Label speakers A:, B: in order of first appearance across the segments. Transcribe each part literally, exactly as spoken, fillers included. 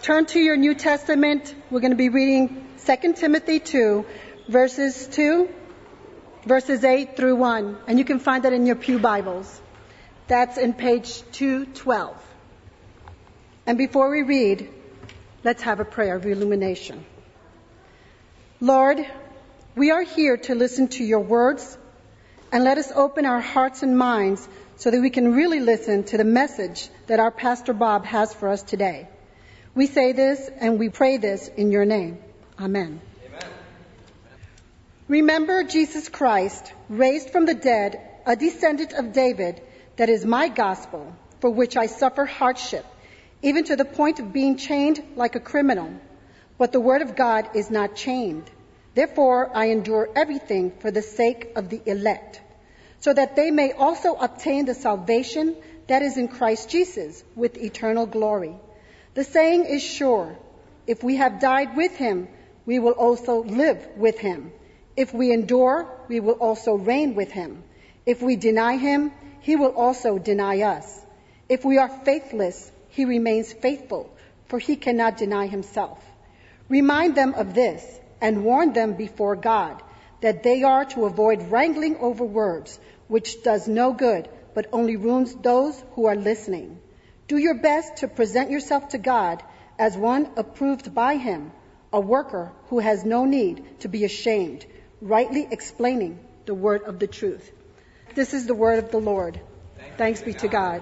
A: turn to your New Testament. We're going to be reading Second Timothy two, verses two, verses eight through one. And you can find that in your pew Bibles. That's in page two twelve. And before we read, let's have a prayer of illumination. Lord, we are here to listen to your words, and let us open our hearts and minds so that we can really listen to the message that our Pastor Bob has for us today. We say this and we pray this in your name. Amen. Amen. Remember Jesus Christ, raised from the dead, a descendant of David, that is my gospel, for which I suffer hardship, even to the point of being chained like a criminal. But the word of God is not chained. Therefore, I endure everything for the sake of the elect, so that they may also obtain the salvation that is in Christ Jesus with eternal glory. The saying is sure, if we have died with him, we will also live with him. If we endure, we will also reign with him. If we deny him, he will also deny us. If we are faithless, he remains faithful, for he cannot deny himself. Remind them of this, and warn them before God, that they are to avoid wrangling over words, which does no good, but only ruins those who are listening. Do your best to present yourself to God as one approved by him, a worker who has no need to be ashamed, rightly explaining the word of the truth. This is the word of the Lord. Thanks be to God.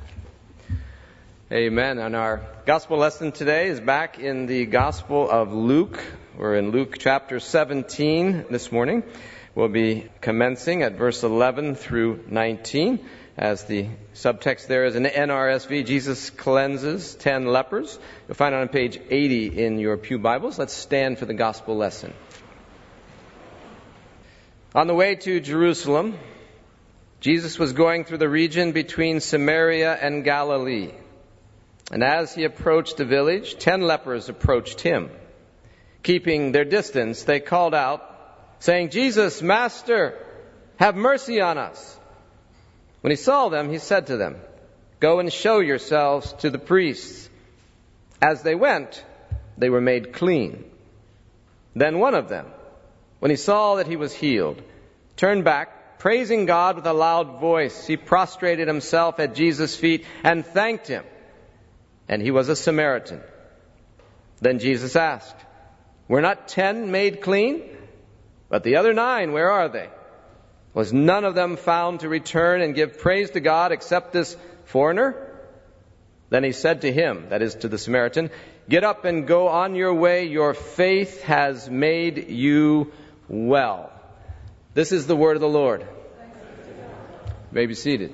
B: Amen. And our gospel lesson today is back in the Gospel of Luke. We're in Luke chapter seventeen this morning. We'll be commencing at verse eleven through nineteen. As the subtext there is in the N R S V, Jesus cleanses ten lepers. You'll find it on page eighty in your pew Bibles. Let's stand for the gospel lesson. On the way to Jerusalem, Jesus was going through the region between Samaria and Galilee. And as he approached the village, ten lepers approached him. Keeping their distance, they called out, saying, "Jesus, Master, have mercy on us." When he saw them, he said to them, "Go and show yourselves to the priests." As they went, they were made clean. Then one of them, when he saw that he was healed, turned back, praising God with a loud voice. He prostrated himself at Jesus' feet and thanked him. And he was a Samaritan. Then Jesus asked, "Were not ten made clean? But the other nine, where are they? Was none of them found to return and give praise to God except this foreigner?" Then he said to him, that is to the Samaritan, "Get up and go on your way. Your faith has made you well." This is the word of the Lord. You may be seated.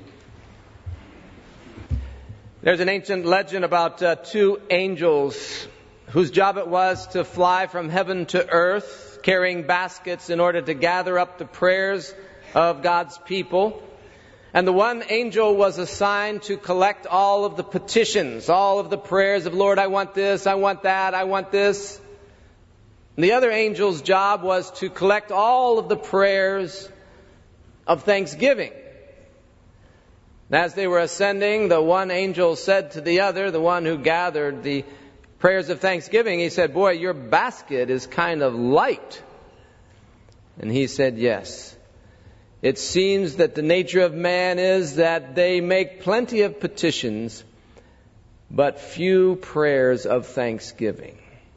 B: There's an ancient legend about uh, two angels whose job it was to fly from heaven to earth, carrying baskets in order to gather up the prayers of God's people. And the one angel was assigned to collect all of the petitions, all of the prayers of, "Lord, I want this, I want that, I want this." And the other angel's job was to collect all of the prayers of thanksgiving. As they were ascending, the one angel said to the other, the one who gathered the prayers of thanksgiving, he said, "Boy, your basket is kind of light." And he said, "Yes. It seems that the nature of man is that they make plenty of petitions, but few prayers of thanksgiving."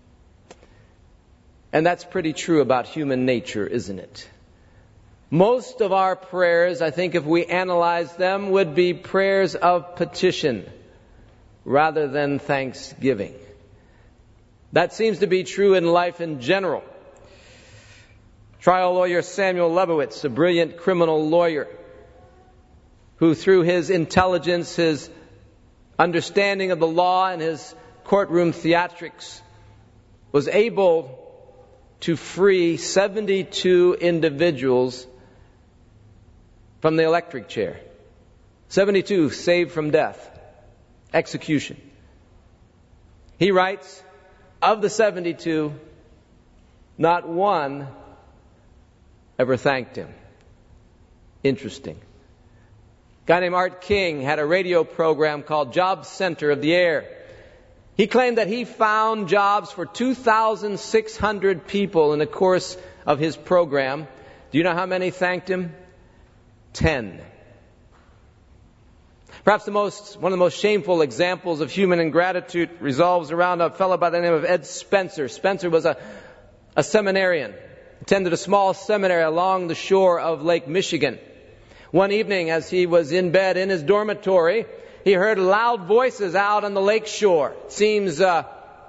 B: And that's pretty true about human nature, isn't it? Most of our prayers, I think if we analyze them, would be prayers of petition rather than thanksgiving. That seems to be true in life in general. Trial lawyer Samuel Lebowitz, a brilliant criminal lawyer, who through his intelligence, his understanding of the law, and his courtroom theatrics, was able to free seventy-two individuals from the electric chair. seventy-two saved from death, execution. He writes, of the seventy-two, not one ever thanked him. Interesting. A guy named Art King had a radio program called Job Center of the Air. He claimed that he found jobs for two thousand six hundred people in the course of his program. Do you know how many thanked him? Ten. Perhaps the most, one of the most shameful examples of human ingratitude revolves around a fellow by the name of Ed Spencer. Spencer was a, a seminarian, attended a small seminary along the shore of Lake Michigan. One evening, as he was in bed in his dormitory, he heard loud voices out on the lake shore. It seems uh,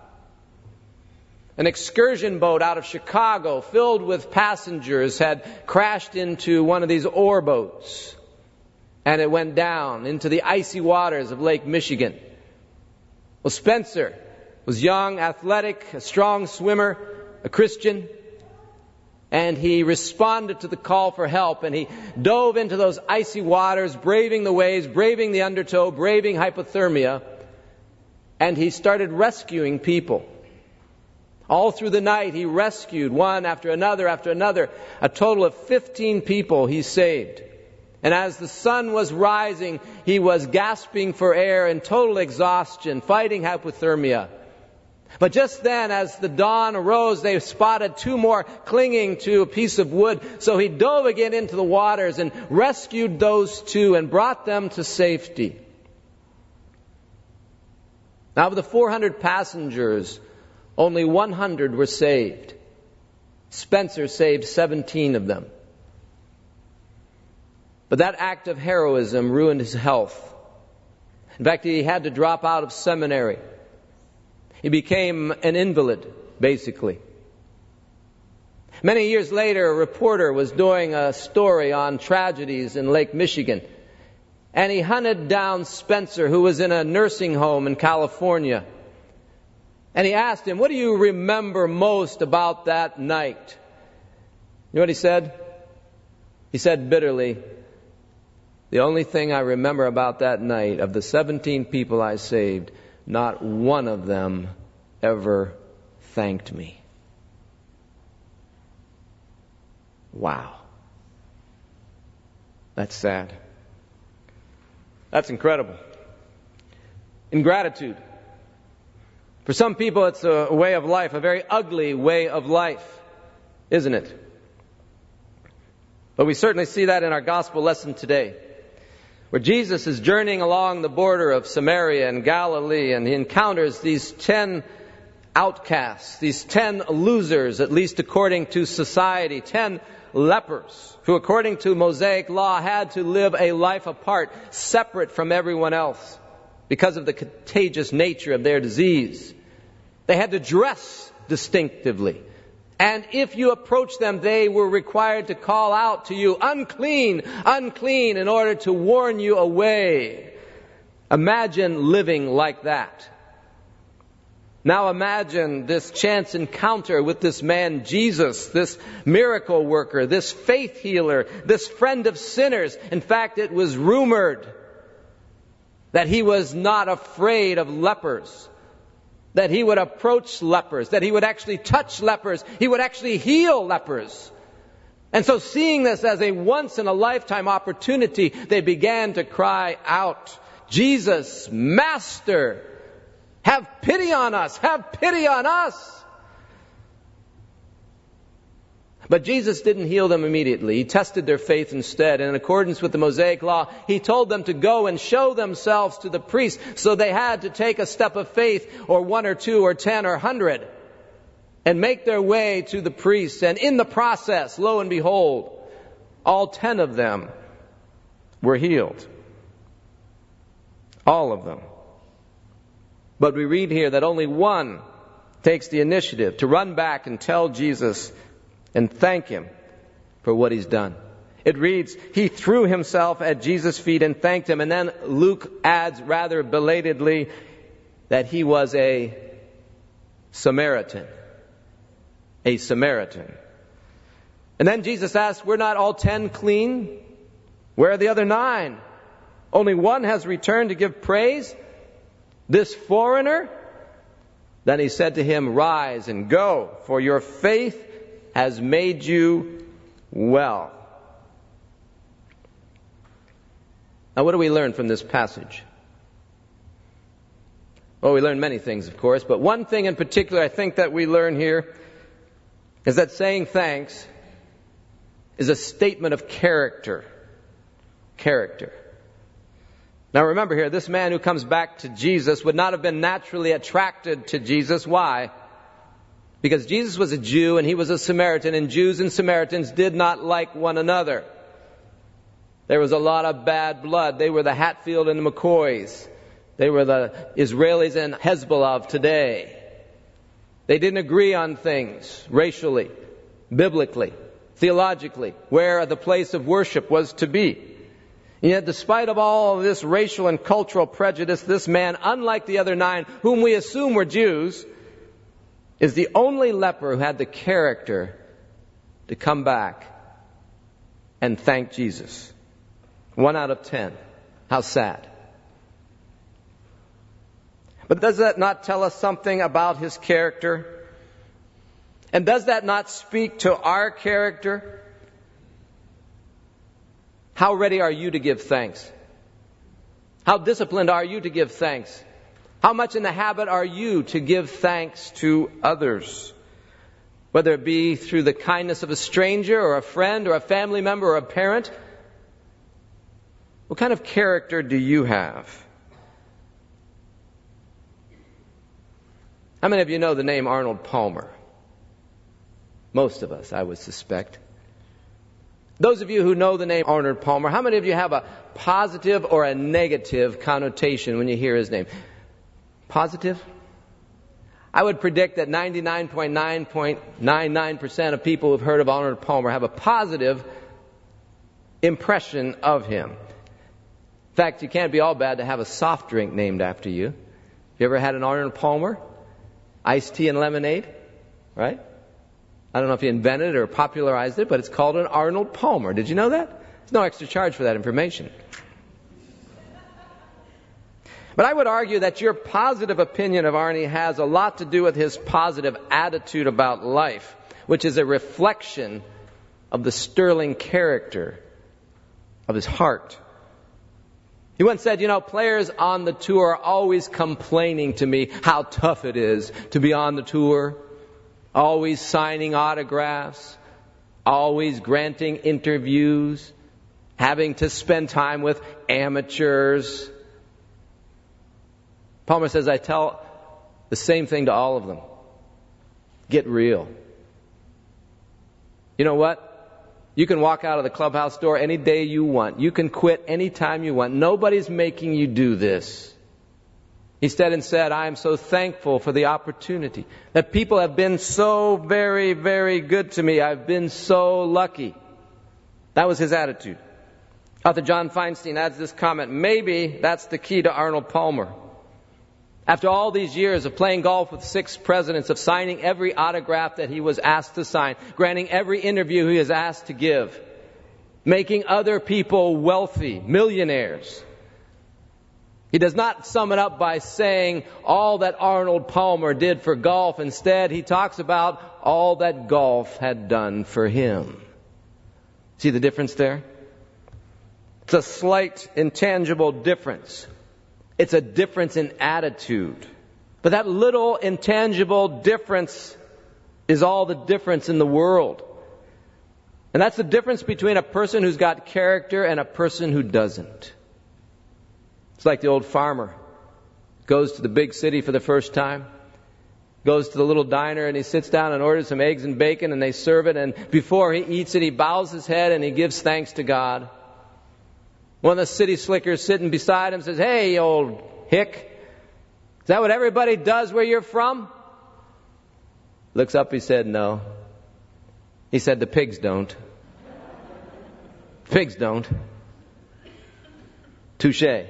B: an excursion boat out of Chicago filled with passengers had crashed into one of these oar boats. And it went down into the icy waters of Lake Michigan. Well, Spencer was young, athletic, a strong swimmer, a Christian. And he responded to the call for help, and he dove into those icy waters, braving the waves, braving the undertow, braving hypothermia. And he started rescuing people. All through the night, he rescued one after another after another. A total of fifteen people he saved. And as the sun was rising, he was gasping for air in total exhaustion, fighting hypothermia. But just then, as the dawn arose, they spotted two more clinging to a piece of wood. So he dove again into the waters and rescued those two and brought them to safety. Now, of the four hundred passengers, only one hundred were saved. Spencer saved seventeen of them. But that act of heroism ruined his health. In fact, he had to drop out of seminary. He became an invalid, basically. Many years later, a reporter was doing a story on tragedies in Lake Michigan. And he hunted down Spencer, who was in a nursing home in California. And he asked him, "What do you remember most about that night?" You know what he said? He said bitterly, "The only thing I remember about that night, of the seventeen people I saved, not one of them ever thanked me." Wow. That's sad. That's incredible. Ingratitude. For some people, it's a way of life, a very ugly way of life, isn't it? But we certainly see that in our gospel lesson today, where Jesus is journeying along the border of Samaria and Galilee, and he encounters these ten outcasts, these ten losers, at least according to society, ten lepers, who according to Mosaic law had to live a life apart, separate from everyone else, because of the contagious nature of their disease. They had to dress distinctively. And if you approached them, they were required to call out to you, "Unclean, unclean," in order to warn you away. Imagine living like that. Now imagine this chance encounter with this man Jesus, this miracle worker, this faith healer, this friend of sinners. In fact, it was rumored that he was not afraid of lepers, that he would approach lepers, that he would actually touch lepers, he would actually heal lepers. And so, seeing this as a once-in-a-lifetime opportunity, they began to cry out, "Jesus, Master, have pity on us, have pity on us." But Jesus didn't heal them immediately. He tested their faith instead. And in accordance with the Mosaic law, he told them to go and show themselves to the priest. So they had to take a step of faith, or one or two or ten or hundred, and make their way to the priest. And in the process, lo and behold, all ten of them were healed. All of them. But we read here that only one takes the initiative to run back and tell Jesus and thank him for what he's done. It reads, he threw himself at Jesus' feet and thanked him. And then Luke adds rather belatedly that he was a Samaritan. A Samaritan. And then Jesus asked, "We're not all ten clean? Where are the other nine? Only one has returned to give praise? This foreigner?" Then he said to him, "Rise and go, for your faith has made you well." Now, what do we learn from this passage? Well, we learn many things, of course, but one thing in particular I think that we learn here is that saying thanks is a statement of character. Character. Now remember here, this man who comes back to Jesus would not have been naturally attracted to Jesus. Why? Because Jesus was a Jew and he was a Samaritan, and Jews and Samaritans did not like one another. There was a lot of bad blood. They were the Hatfield and the McCoys. They were the Israelis and Hezbollah of today. They didn't agree on things racially, biblically, theologically, where the place of worship was to be. And yet, despite of all of this racial and cultural prejudice, this man, unlike the other nine, whom we assume were Jews, is the only leper who had the character to come back and thank Jesus. One out of ten. How sad. But does that not tell us something about his character? And does that not speak to our character? How ready are you to give thanks? How disciplined are you to give thanks? How much in the habit are you to give thanks to others? Whether it be through the kindness of a stranger or a friend or a family member or a parent. What kind of character do you have? How many of you know the name Arnold Palmer? Most of us, I would suspect. Those of you who know the name Arnold Palmer, how many of you have a positive or a negative connotation when you hear his name? Positive? I would predict that ninety-nine point nine nine nine percent of people who've heard of Arnold Palmer have a positive impression of him. In fact, you can't be all bad to have a soft drink named after you. You ever had an Arnold Palmer? Iced tea and lemonade? Right? I don't know if he invented it or popularized it, but it's called an Arnold Palmer. Did you know that? There's no extra charge for that information. But I would argue that your positive opinion of Arnie has a lot to do with his positive attitude about life, which is a reflection of the sterling character of his heart. He once said, you know, players on the tour are always complaining to me how tough it is to be on the tour, always signing autographs, always granting interviews, having to spend time with amateurs. Palmer says, I tell the same thing to all of them. Get real. You know what? You can walk out of the clubhouse door any day you want. You can quit any time you want. Nobody's making you do this. He said and said, I am so thankful for the opportunity that people have been so very, very good to me. I've been so lucky. That was his attitude. Author John Feinstein adds this comment, maybe that's the key to Arnold Palmer. After all these years of playing golf with six presidents, of signing every autograph that he was asked to sign, granting every interview he was asked to give, making other people wealthy, millionaires, he does not sum it up by saying all that Arnold Palmer did for golf. Instead, he talks about all that golf had done for him. See the difference there? It's a slight, intangible difference. It's a difference in attitude. But that little intangible difference is all the difference in the world. And that's the difference between a person who's got character and a person who doesn't. It's like the old farmer goes to the big city for the first time, goes to the little diner and he sits down and orders some eggs and bacon and they serve it, and before he eats it he bows his head and he gives thanks to God. One of the city slickers sitting beside him says, hey, old hick, is that what everybody does where you're from? Looks up, he said, no. He said, the pigs don't. Pigs don't. Touché.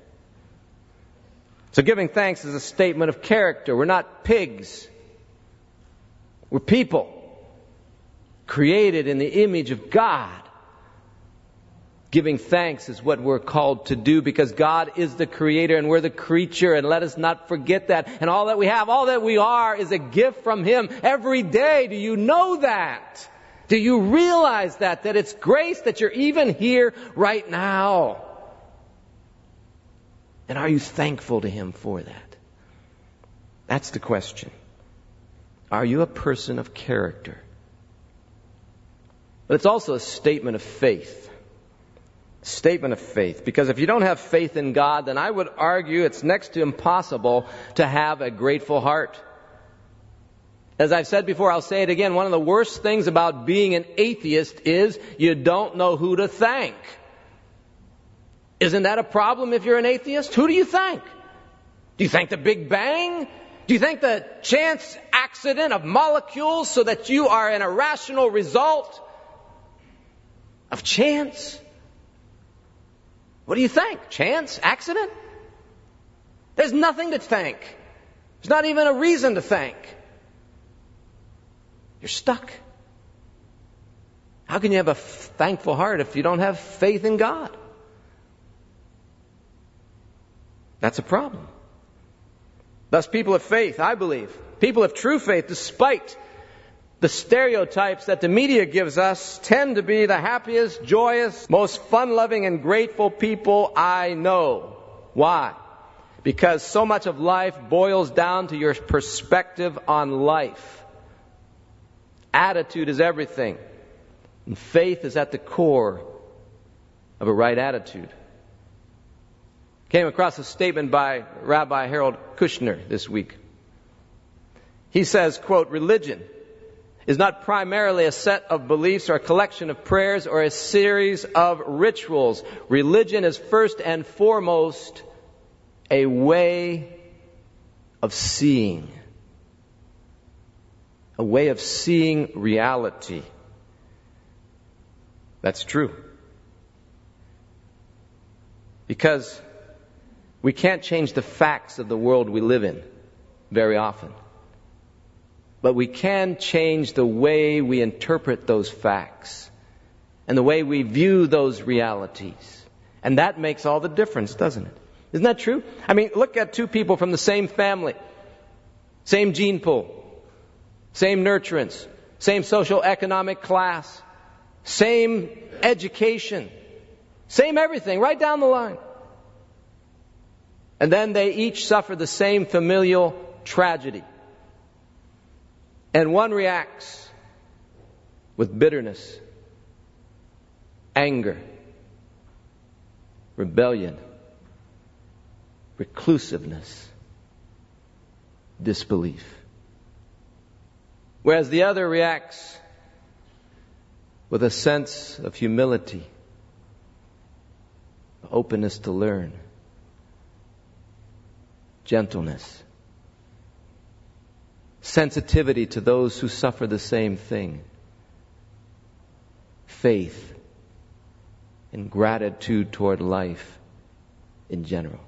B: So giving thanks is a statement of character. We're not pigs. We're people created in the image of God. Giving thanks is what we're called to do because God is the creator and we're the creature, and let us not forget that. And all that we have, all that we are is a gift from Him every day. Do you know that? Do you realize that? That it's grace that you're even here right now. And are you thankful to Him for that? That's the question. Are you a person of character? But it's also a statement of faith. Statement of faith. Because if you don't have faith in God, then I would argue it's next to impossible to have a grateful heart. As I've said before, I'll say it again. One of the worst things about being an atheist is you don't know who to thank. Isn't that a problem if you're an atheist? Who do you thank? Do you thank the Big Bang? Do you thank the chance accident of molecules so that you are an irrational result of chance? What do you think? Chance? Accident? There's nothing to thank. There's not even a reason to thank. You're stuck. How can you have a thankful heart if you don't have faith in God? That's a problem. Thus, people of faith, I believe, people of true faith, despite the stereotypes that the media gives us, tend to be the happiest, joyous, most fun-loving and grateful people I know. Why? Because so much of life boils down to your perspective on life. Attitude is everything. And faith is at the core of a right attitude. Came across a statement by Rabbi Harold Kushner this week. He says, quote, "Religion is not primarily a set of beliefs or a collection of prayers or a series of rituals. Religion is first and foremost a way of seeing. A way of seeing reality." That's true. Because we can't change the facts of the world we live in very often. But we can change the way we interpret those facts and the way we view those realities. And that makes all the difference, doesn't it? Isn't that true? I mean, look at two people from the same family, same gene pool, same nurturance, same social economic class, same education, same everything, right down the line. And then they each suffer the same familial tragedy. And one reacts with bitterness, anger, rebellion, reclusiveness, disbelief. Whereas the other reacts with a sense of humility, openness to learn, gentleness, sensitivity to those who suffer the same thing, faith, and gratitude toward life in general.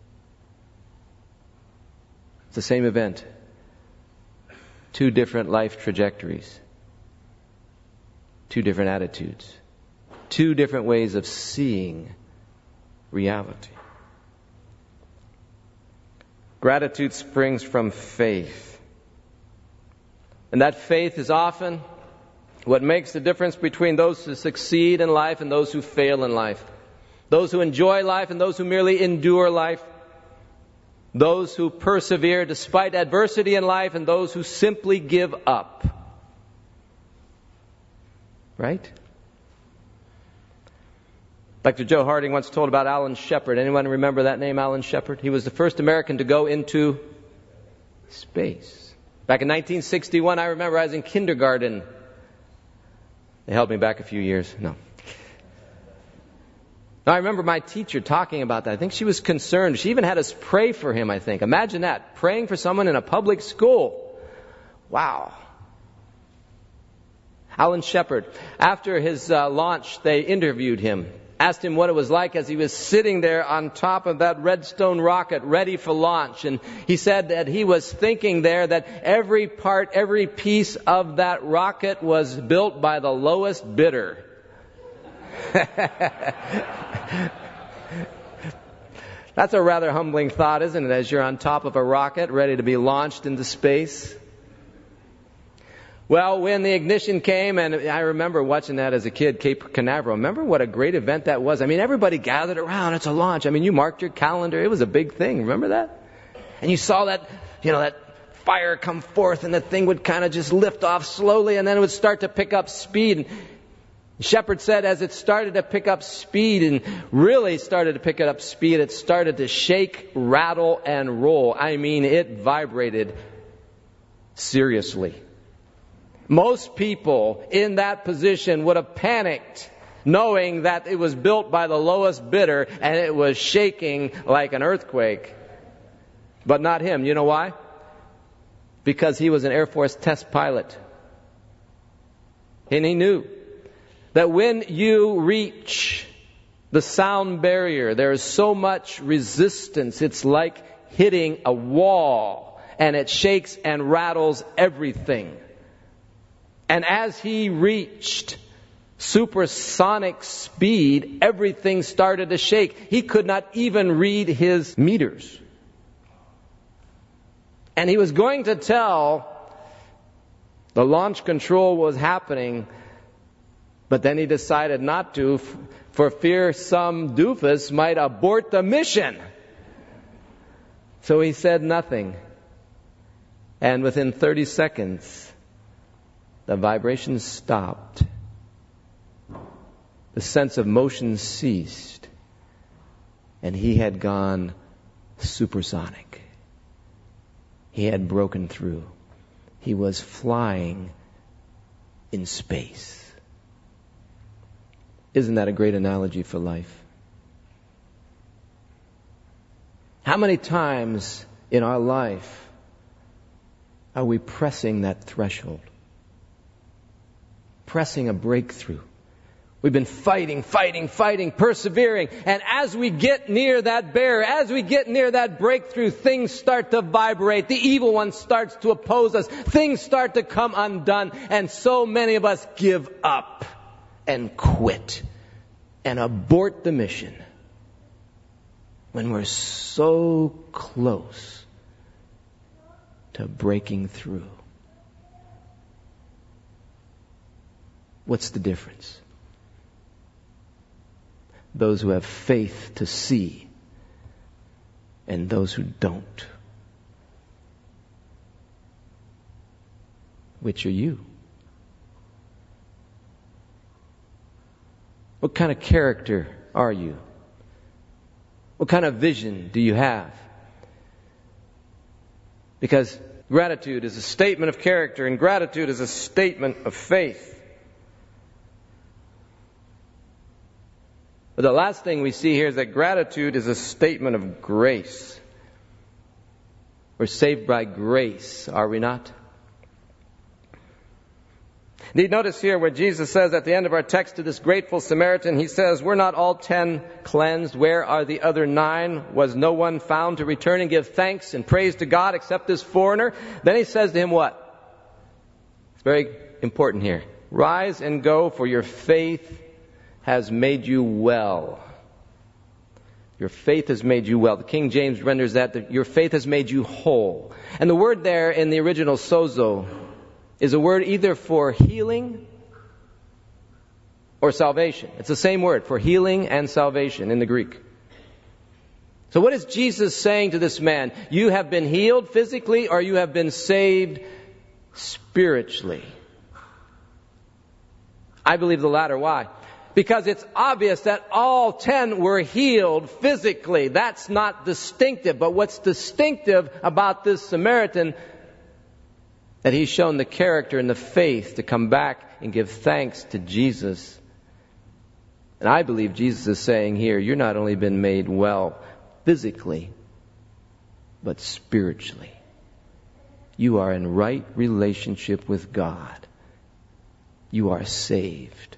B: It's the same event. Two different life trajectories. Two different attitudes. Two different ways of seeing reality. Gratitude springs from faith. And that faith is often what makes the difference between those who succeed in life and those who fail in life. Those who enjoy life and those who merely endure life. Those who persevere despite adversity in life and those who simply give up. Right? Doctor Joe Harding once told about Alan Shepard. Anyone remember that name, Alan Shepard? He was the first American to go into space. Back in nineteen sixty-one, I remember I was in kindergarten. They held me back a few years. No. I remember my teacher talking about that. I think she was concerned. She even had us pray for him, I think. Imagine that, praying for someone in a public school. Wow. Alan Shepard, after his uh, launch, they interviewed him, asked him what it was like as he was sitting there on top of that Redstone rocket ready for launch. And he said that he was thinking there that every part, every piece of that rocket was built by the lowest bidder. That's a rather humbling thought, isn't it, as you're on top of a rocket ready to be launched into space? Well, when the ignition came, and I remember watching that as a kid, Cape Canaveral. Remember what a great event that was? I mean, everybody gathered around. It's a launch. I mean, you marked your calendar. It was a big thing. Remember that? And you saw that, you know, that fire come forth, and the thing would kind of just lift off slowly, and then it would start to pick up speed. And the shepherd said as it started to pick up speed, and really started to pick it up speed, it started to shake, rattle, and roll. I mean, it vibrated seriously. Most people in that position would have panicked, knowing that it was built by the lowest bidder and it was shaking like an earthquake. But not him. You know why? Because he was an Air Force test pilot. And he knew that when you reach the sound barrier, there is so much resistance. It's like hitting a wall, and it shakes and rattles everything. And as he reached supersonic speed, everything started to shake. He could not even read his meters. And he was going to tell the launch control was happening, but then he decided not to, for fear some doofus might abort the mission. So he said nothing. And within thirty seconds, the vibrations stopped. The sense of motion ceased. And he had gone supersonic. He had broken through. He was flying in space. Isn't that a great analogy for life? How many times in our life are we pressing that threshold? Pressing a breakthrough. We've been fighting, fighting, fighting, persevering. And as we get near that barrier, as we get near that breakthrough, things start to vibrate. The evil one starts to oppose us. Things start to come undone. And so many of us give up and quit and abort the mission when we're so close to breaking through. What's the difference? Those who have faith to see and those who don't. Which are you? What kind of character are you? What kind of vision do you have? Because gratitude is a statement of character, and gratitude is a statement of faith. But the last thing we see here is that gratitude is a statement of grace. We're saved by grace, are we not? Indeed, notice here where Jesus says at the end of our text to this grateful Samaritan, he says, "Were not all ten cleansed? Where are the other nine? Was no one found to return and give thanks and praise to God except this foreigner?" Then he says to him what? It's very important here. "Rise and go, for your faith has made you well." Your faith has made you well. The King James renders that, that your faith has made you whole. And the word there in the original sozo is a word either for healing or salvation. It's the same word for healing and salvation in the Greek. So what is Jesus saying to this man? You have been healed physically, or you have been saved spiritually. I believe the latter. Why? Because it's obvious that all ten were healed physically. That's not distinctive. But what's distinctive about this Samaritan, that he's shown the character and the faith to come back and give thanks to Jesus. And I believe Jesus is saying here, you're not only been made well physically, but spiritually. You are in right relationship with God. You are saved.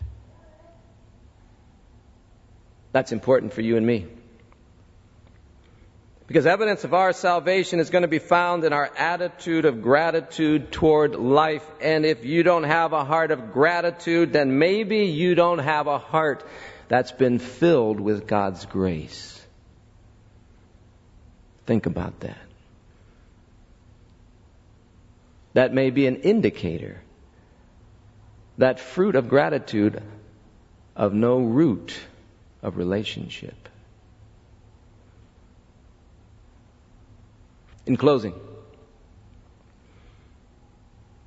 B: That's important for you and me. Because evidence of our salvation is going to be found in our attitude of gratitude toward life. And if you don't have a heart of gratitude, then maybe you don't have a heart that's been filled with God's grace. Think about that. That may be an indicator that fruit of gratitude of no root of relationship. In closing,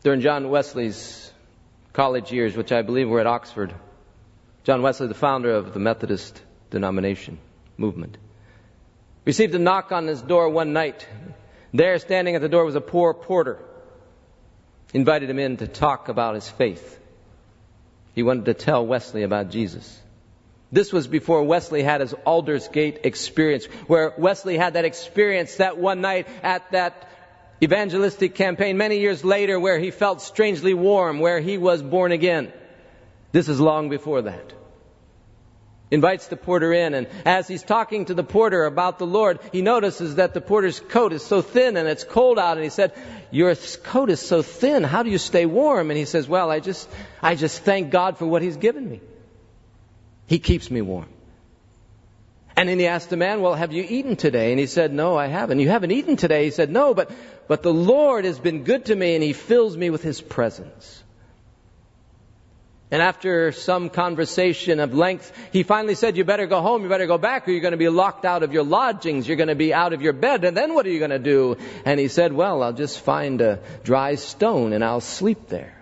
B: During John Wesley's college years, which I believe were at Oxford, John Wesley, the founder of the Methodist denomination movement, received a knock on his door one night. There, standing at the door, was a poor porter. He invited him in to talk about his faith. He wanted to tell Wesley about Jesus. This was before Wesley had his Aldersgate experience, where Wesley had that experience that one night at that evangelistic campaign many years later, where he felt strangely warm, where he was born again. This is long before that. Invites the porter in, and as he's talking to the porter about the Lord, he notices that the porter's coat is so thin and it's cold out, and he said, "Your coat is so thin, how do you stay warm?" And he says, "Well, I just I just thank God for what He's given me. He keeps me warm." And then he asked the man, "Well, have you eaten today?" And he said, "No, I haven't." "You haven't eaten today?" He said, "No, but but the Lord has been good to me, and He fills me with His presence." And after some conversation of length, he finally said, "You better go home, you better go back, or you're going to be locked out of your lodgings, you're going to be out of your bed, and then what are you going to do?" And he said, "Well, I'll just find a dry stone and I'll sleep there."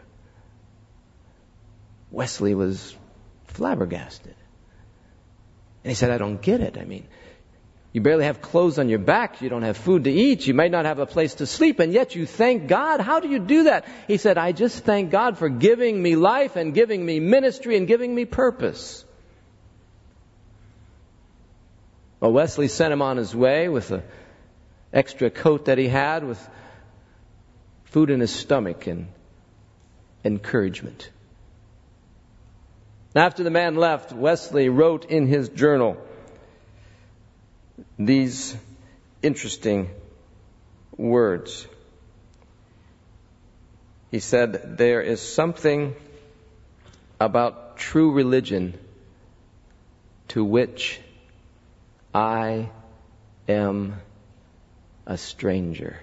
B: Wesley was flabbergasted. And he said, "I don't get it. I mean, you barely have clothes on your back. You don't have food to eat. You might not have a place to sleep. And yet you thank God. How do you do that?" He said, "I just thank God for giving me life and giving me ministry and giving me purpose." Well, Wesley sent him on his way with an extra coat that he had, with food in his stomach and encouragement. After the man left, Wesley wrote in his journal these interesting words. He said, "There is something about true religion to which I am a stranger."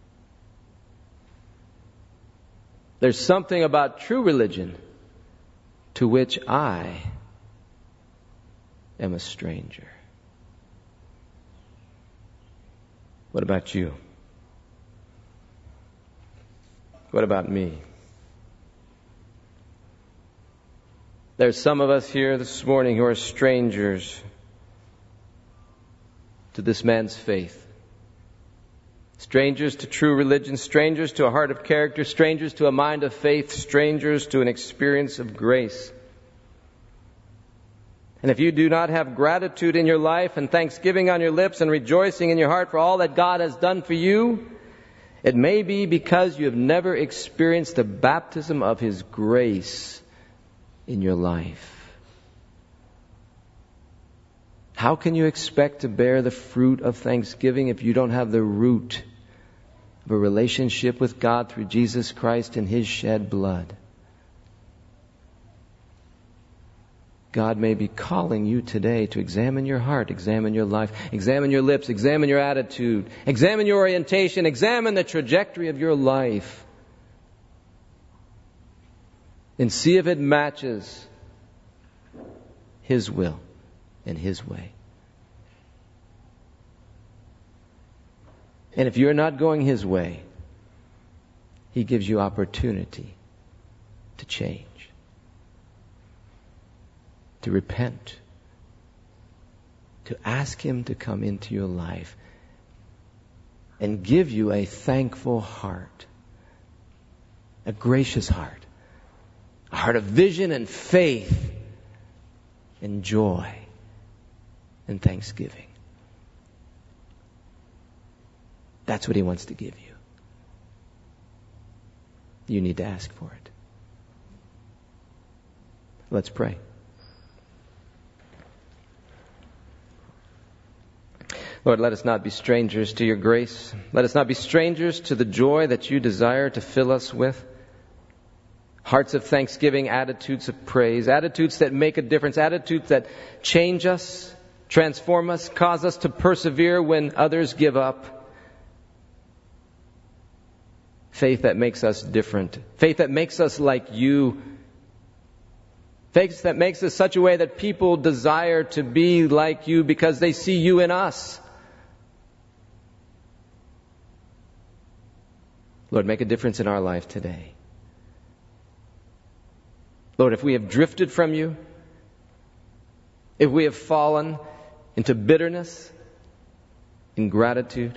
B: There's something about true religion to which I am a stranger. What about you? What about me? There's some of us here this morning who are strangers to this man's faith. Strangers to true religion, strangers to a heart of character, strangers to a mind of faith, strangers to an experience of grace. And if you do not have gratitude in your life and thanksgiving on your lips and rejoicing in your heart for all that God has done for you, it may be because you have never experienced the baptism of His grace in your life. How can you expect to bear the fruit of thanksgiving if you don't have the root of a relationship with God through Jesus Christ and His shed blood? God may be calling you today to examine your heart, examine your life, examine your lips, examine your attitude, examine your orientation, examine the trajectory of your life, and see if it matches His will and His way. And if you're not going His way, He gives you opportunity to change, to repent, to ask Him to come into your life and give you a thankful heart, a gracious heart, a heart of vision and faith and joy and thanksgiving. That's what He wants to give you. You need to ask for it. Let's pray. Lord, let us not be strangers to your grace. Let us not be strangers to the joy that you desire to fill us with. Hearts of thanksgiving, attitudes of praise, attitudes that make a difference, attitudes that change us, transform us, cause us to persevere when others give up. Faith that makes us different. Faith that makes us like you. Faith that makes us such a way that people desire to be like you because they see you in us. Lord, make a difference in our life today. Lord, if we have drifted from you, if we have fallen into bitterness, ingratitude,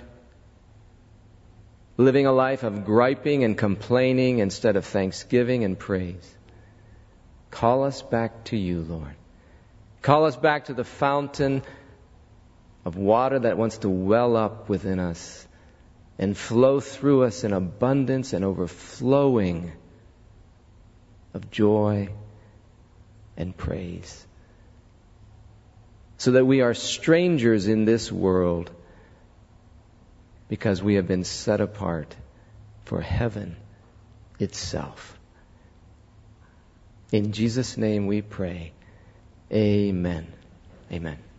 B: living a life of griping and complaining instead of thanksgiving and praise, call us back to you, Lord. Call us back to the fountain of water that wants to well up within us and flow through us in abundance and overflowing of joy and praise, so that we are strangers in this world because we have been set apart for heaven itself. In Jesus' name we pray. Amen. Amen.